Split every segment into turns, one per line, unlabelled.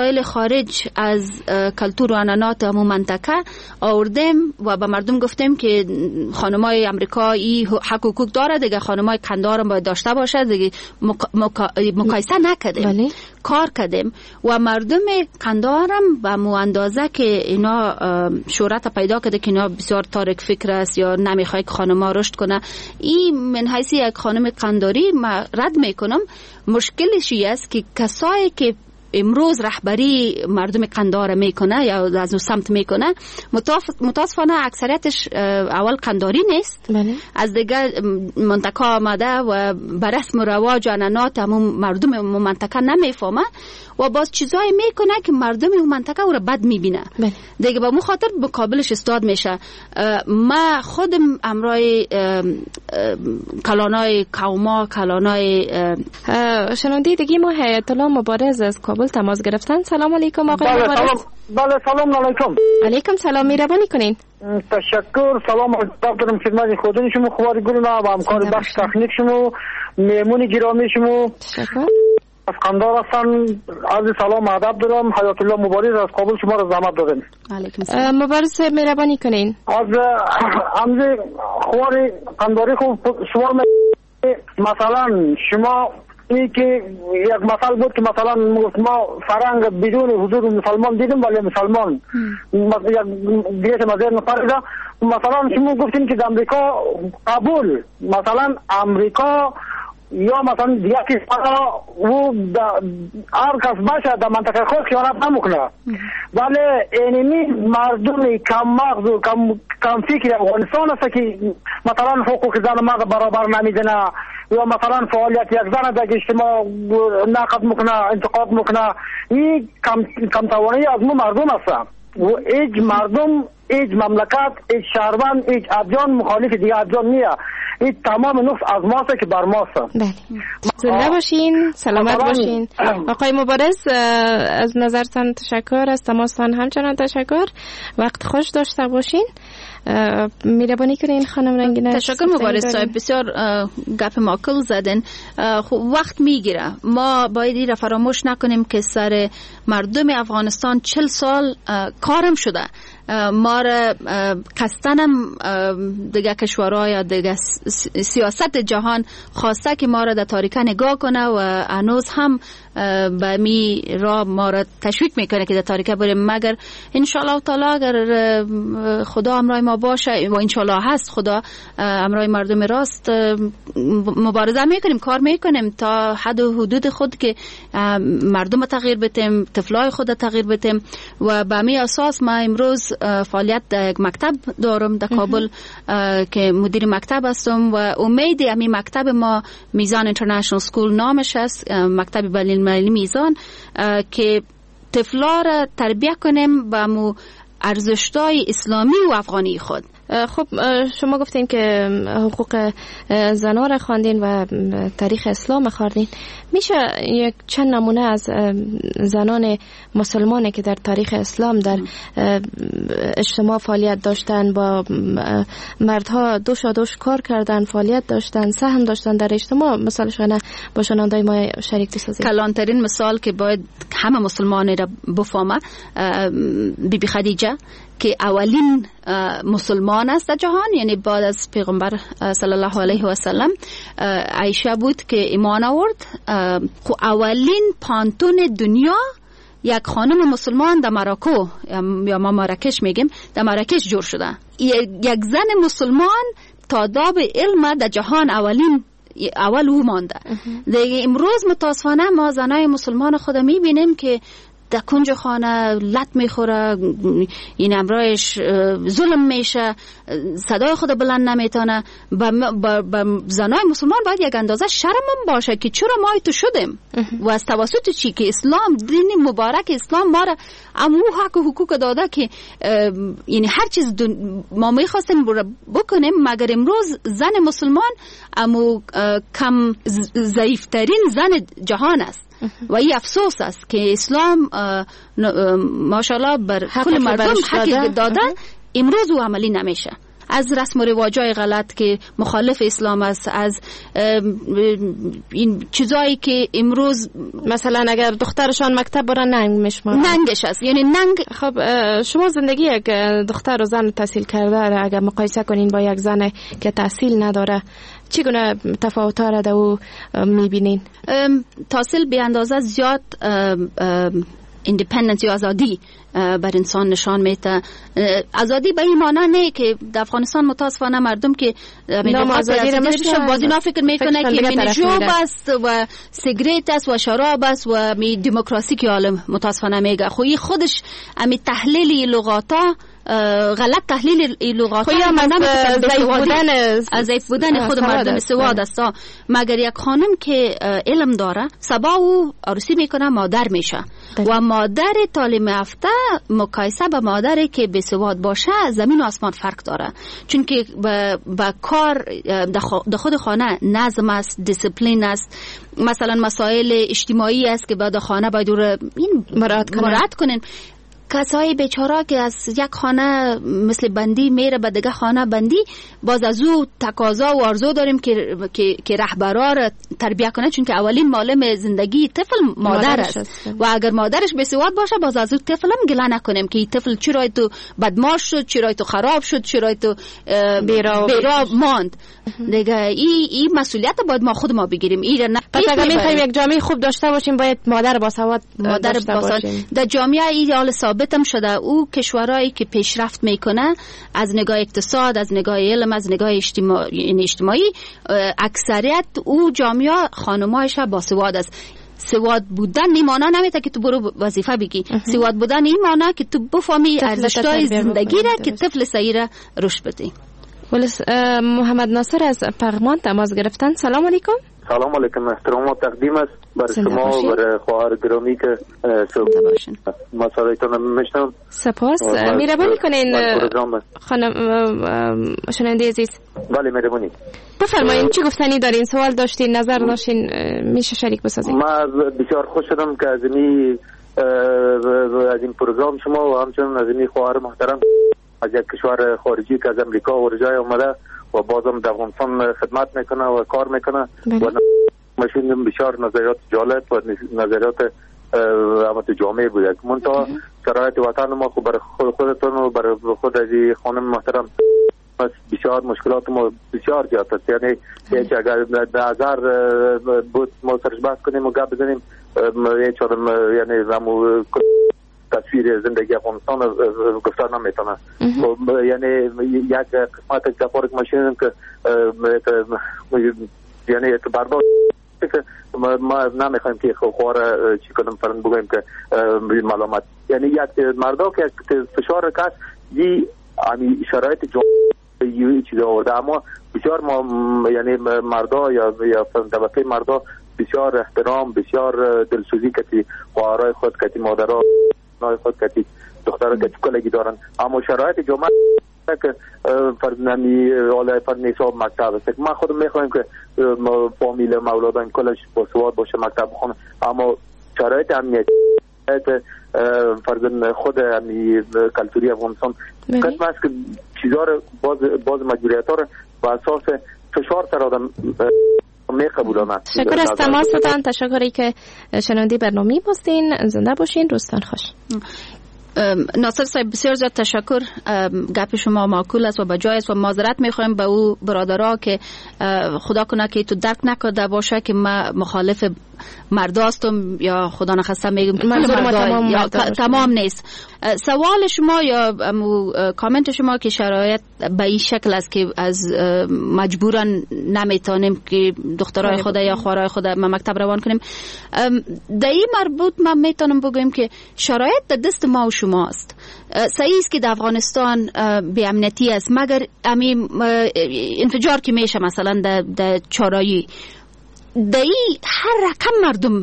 مسائل خارج از کلتور و عنعنات همون منطقه آوردیم و به مردم گفتیم که خانمای امریکایی حق و حقوق داره دیگه، خانمای قندار هم باید داشته باشه دیگه. مقایسه نکردیم، کار کردیم و مردم قندارم به مو اندازه که اینا شهرت پیدا کرده که اینا بسیار تارک فکر است یا نمیخواد که خانما رشد کنه. این من حیث یک خانم قنداری ما رد میکنم. مشکلش است که کسایی که امروز رهبری مردم قندار میکنه یا از اون سمت میکنه متاسفانه اکثریتش اول قنداری نیست، از دیگه منطقه آمده و بر رسم و رواج و عنعنات همون مردم منطقه نمیفهمه و باز چیزایی میکنه که مردم اون منطقه او را بد میبینه دیگه، با مو خاطر مقابلش استاد میشه. ما خودم امرای کلانای قوما کلانای
شنونده دیگه ما حیات الله مبارز از کابل تماس گرفتن. سلام علیکم آقای مبارز.
بله سلام علیکم.
علیکم سلام، مهربانی کنین.
تشکر. سلام دارم خدمت خودتون شما خواری گلونا و همکار بخش تکنیک شما مهمون گرامی شما.
تشکر.
از قندار هستن. عرض سلام ادب دارم. حیات الله مبارز از کابل شما را زحمت دادم.
علیکم سلام.
مبارز مهربانی کنین.
از همزه خواری قنداری خوب سوال مثلا شما این که یک مثال بود که مثلا ما فرنگ بدون حضور مسلمان دیدیم ولی مسلمان یک دیگه مزیر نفریده. مثلا شما گفتین که در امریکا قبول مثلا امریکا یا مثلا دیگه کشورها و هر کس باشه در منطقه خود خیانت نمیکنه، ولی اینمی مردم کم مغز و کم فکر افغانستان است که مثلا حقوق زن مرد برابر نمیدنه یا مثلا فعالیت یک زن در اجتماع نقد میکنه انتقاد میکنه. این کم توانی از ما مردم است و ایج مردم ایج مملکت ایج شهروند ایج ادیان مخالف دیگه ادیان نیه. این تمام نفس از ماست که بر ماست.
بله زنده باشین، سلامت باشین. آقای مبارز از نظرتان تشکر، از تماستان همچنان تشکر. وقت خوش داشته باشین. مهربانی کنین خانم رنگینه.
تشکر مبارز صاحب، بسیار گپ معقول زدن. وقت میگیره، ما باید این را فراموش نکنیم که سر مردم افغانستان 40 سال کارم شده. ما را کستنم دیگه کشورها یا دیگه سیاست جهان خواسته که ما را در تاریکه نگاه کنه و هنوز هم به می را ما را تشویق میکنه که در تاریکه بریم، مگر انشالله تعالی اگر خدا همراه ما باشه و انشالله هست خدا همراه مردم راست مبارزه میکنیم، کار میکنیم تا حد و حدود خود که مردم تغییر بدیم، طفلای خود تغییر بدیم و به می اساس ما امروز فعالیت در یک مکتب دارم در کابل که مدیر مکتب هستم و امید امی مکتب ما میزان اینترنشنال سکول نامش است، مکتب بین المللی میزان، که طفلا را تربیت کنیم به مو ارزش‌های اسلامی و افغانی خود.
خب شما گفتین که حقوق زنان را خواندین و تاریخ اسلام خواندین. میشه یک چند نمونه از زنان مسلمانه که در تاریخ اسلام در اجتماع فعالیت داشتن، با مردها دوش کار کردن، فعالیت داشتن، سهم داشتن در اجتماع، مثالش با شنوندای ما شریک بسازید؟
کلانترین مثال که باید همه مسلمانه را بفهمه بی بی خدیجه که اولین مسلمان است در جهان، یعنی بعد از پیغمبر صلی الله علیه و سلم عایشه بود که ایمان آورد. اولین پانتون دنیا یک خانم مسلمان در مراکو یا ما مراکش میگیم در مراکش جور شده. یک زن مسلمان تاداب علم در جهان اول او مانده. دیگه امروز متاسفانه ما زنای مسلمان خود میبینیم که در کنج خانه لط میخوره، این امرایش ظلم میشه، صدای خود بلند نمیتونه. با زنای مسلمان باید یک اندازه شرمم باشه که چرا ما تو شدیم و از توسط چی که اسلام دین مبارک اسلام ما را امو حق و حقوق داده که یعنی هر چیز ما میخواستیم بکنیم، مگر امروز زن مسلمان امو کم ضعیفترین زن جهان است و این افسوس است که اسلام ماشاءالله بر کل مردم حق داده، امروز او عملی نمیشه. از رسم و رواجای غلط که مخالف اسلام است، از این چیزایی که امروز
مثلا اگر دخترشان مکتب برن ننگ میشمارن،
ننگش است. یعنی ننگ.
خب شما زندگی یک دختر و زن تحصیل کرده اگر مقایسه کنین با یک زن که تحصیل نداره، چگونه تفاوت‌ها را در او می‌بینین؟
تحصیل به اندازه زیاد ایندیپندنس یا آزادی بر انسان نشان میده. آزادی به این معنی نه که در افغانستان متاسفانه مردم که
نام آزادی را
بازی فکر میکنه که منجوب است و سیگریت است و شراب است و می دموکراسی که عالم متاسفانه میگه. خو خودش امی تحلیل لغاتا غلط تحلیل لغات ضعیف بودن خود مردم سواد است. مگر یک خانم که علم داره سبا او عروسی میکنه مادر میشه و مادر تعلیم یافته مقایسه به مادری که بی سواد باشه زمین و آسمان فرق داره، چون که با کار در خود خانه نظم است، دیسپلین است، مثلا مسائل اجتماعی است که بعد خانه باید مراعات کنیم. کسای بیچاره که از یک خانه مثل بندی میره به دیگه خانه بندی، باز از او تقاضا و آرزو داریم که رهبرا را تربیت کنه، چون که اولین معلم زندگی طفل مادر است و اگر مادرش بسواد باشه باز از او طفل هم گله نکنیم که این طفل چرا تو بدماش شد، چرا تو خراب شد، چرا تو بیرا ماند. دیگه این مسئولیت باید ما خود ما بگیریم.
پس اگر میخوایم یک جامعه خوب داشته باشیم باید مادر باسواد داشته باشیم.
در جامعه ایدئال ثابتم شده او کشورهایی که پیشرفت میکنه از نگاه اقتصاد، از نگاه علم، از نگاه اجتماعی اکثریت او جامعه خانمایش باسواد است. سواد بودن نیمانا نمیته که تو برو وظیفه بگی. سواد بودن نیمانا که تو بفهمی ارزش‌های زندگی را که طفل صغیر رشد بدی.
محمد ناصر از پغمان تماس گرفتن. سلام علیکم.
سلام علیکم. احترام و تقدیم است برای شما و برای خواهر گرامی که مسائلتون میشنم.
سپاس. مهربانی کنین خانم شنونده عزیز.
بله مهربانی.
بفرمایید چی گفتنی دارین؟ سوال داشتین، نظر داشتین، میشه شریک بسازین؟
من بسیار خوش شدم که از این پروگرام شما و همچنین از این خواهر محترم از یک کشور خارجی که از امریکا و جای اومده و بازم در افغانستان خدمت میکنه و کار میکنه و ماشین بسیار نظریات جالب و نظریات تو جامعه بوده. منتها شرایط وطن ما خب برای خودتون و برای خود از خانم محترم بسیار مشکلات ما بسیار زیاد است. یعنی اگر در نظر بود ما سرش بحث کنیم و گپ بزنیم یعنی همون تصویر زندگی افغانستان گفتار نمیتونه. یعنی یک قسمت کفارک ماشین که یعنی تو برداشت که ما نمیخوایم که خواره چی کنم فرن بگویم که ملامت، یعنی یک مردا که فشار کس دی امی شرایط جامعه چیزا آورده، اما بسیار ما یعنی مردا یا طبقه مردا بسیار احترام، بسیار دلسوزی کتی خواهرای خود کتی مادرها خود کتی دخترها کتی کلگی دارن، اما شرایط جامعه که فرزندی حالا فرد نصاب مکتب است. ما خودم میخوایم که فامیل مولادان کلش با سواد باشه مکتب بخونه، اما شرایط امنیتی فرزند خود امی کلتوری افغانستان قسم است که چیزا رو باز مجبوریت ها رو با اساس فشار سر آدم میقبولانه.
تشکر از تماستان، تشکری که شنونده برنامه باشین. زنده باشین، روزتان خوش.
ناصر صاحب بسیار زیاد تشکر، گپ شما معقول است و بجای است و معذرت میخوایم به او برادرها که خدا کنه که تو درک نکرده باشه که ما مخالف مرداستم یا خدا نخواسته میگم که تمام نیست. سوال شما یا کامنت شما که شرایط به این شکل است که از مجبورا نمیتونیم که دخترای خود یا خواهرای خود ما مکتب روان کنیم، در این مربوط من میتونم بگم که شرایط در دست ما و شماست. صحیح است که در افغانستان بی امنیتی است، مگر انفجار که میشه مثلا در چارایی دایی هر رقم مردم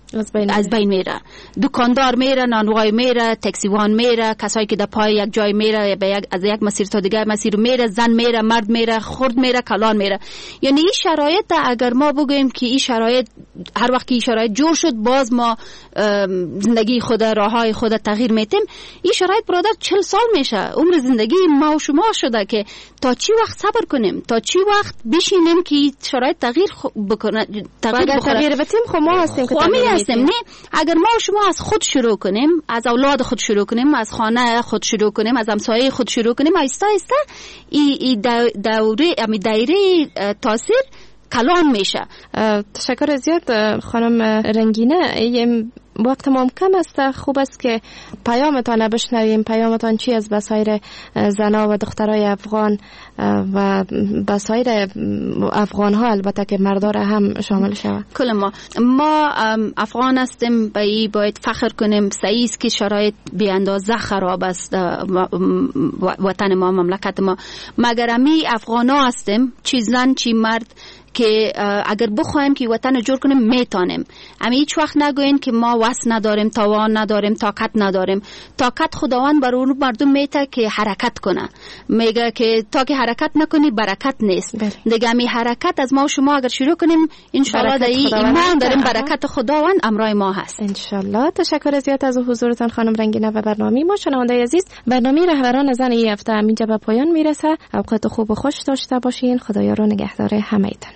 از بین میره. دکاندار میره، نانوای میره، تاکسیوان میره، کسایی که در پای یک جای میره، از یک مسیر تا دیگر مسیر میره، زن میره، مرد میره، خرد میره، کلان میره. یعنی این شرایط اگر ما بگوییم که این شرایط هر وقت که این شرایط جور شد باز ما زندگی خود، راههای خود تغییر میتیم، این شرایط برادر 40 سال میشه، عمر زندگی ما و شما شده که تا چی وقت صبر کنیم، تا چی وقت بشینیم که شرایط تغییر بکنه.
تغییر بتیم خب ما هستیم که
هستیم. نه اگر ما و شما از خود شروع کنیم، از اولاد خود شروع کنیم، از خانه خود شروع کنیم، از همسایه خود شروع کنیم، آیسته آیسته این دایره تاثیر کلان میشه.
تشکر زیاد خانم رنگینه. وقت ما کم است، خوب است که پیامتان بشنویم. پیامتان چی از بسایر زنا و دخترای افغان و بسایر افغان ها، البته که مردار هم شامل شود؟
کل ما افغان هستیم، باید فخر کنیم. صحیح است که شرایط بی اندازه خراب است وطن ما، مملکت ما، مگر امی افغان ها هستیم، چی زن چی مرد، که اگر بخوایم که وطن جور کنیم میتونیم. اما هیچ وقت نگوین که ما وس نداریم، توان نداریم، طاقت نداریم. طاقت خداوند بر اون مردم میته که حرکت کنه. میگه که تا که حرکت نکنی برکت نیست. دیگه می حرکت از ما و شما اگر شروع کنیم ان شاء الله در ایمان داریم برکت خداوند امرای ما هست
ان شاء الله. تشکر زیاد از حضورتان خانم رنگینه و برنامه ما. شنونده عزیز، برنامه رهبران زن این هفته اینجا به پایان میرسه. اوقات خوب و خوش داشته باشین. خدایا رو نگهدار همه‌تان.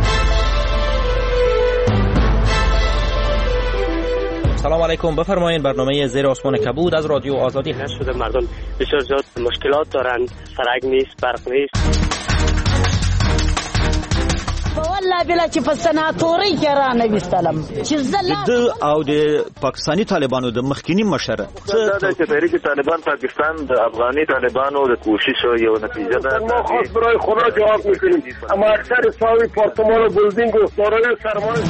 سلام علیکم. بفرمایید. برنامه زیر آسمان کبود از رادیو آزادی
هست. شده مردم بسیار زیاد مشکلات دارن، سرک نیست، برق نیست.
والله بلا چې په سناتوري کې را نه وستلم چې
د او د پاکستانی طالبانو د مخکینی مشر
دا چې تحریک طالبان پاکستان د افغاني طالبانو د کوشش یو نتیجه ده.
ما خاص برای خدا جواب میکنیم، اما اکثر ساوی پارتمان و بلدینگ و دارای سرمایه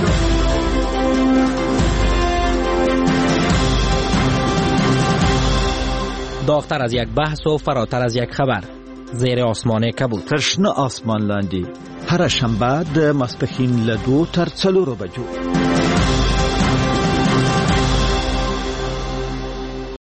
داغتر از یک بحث و فراتر از یک خبر. زیر آسمان کبود.
ترشنه آسمان لاندی. هر شنبه د ماسپښین له 2 تر 4 بجو.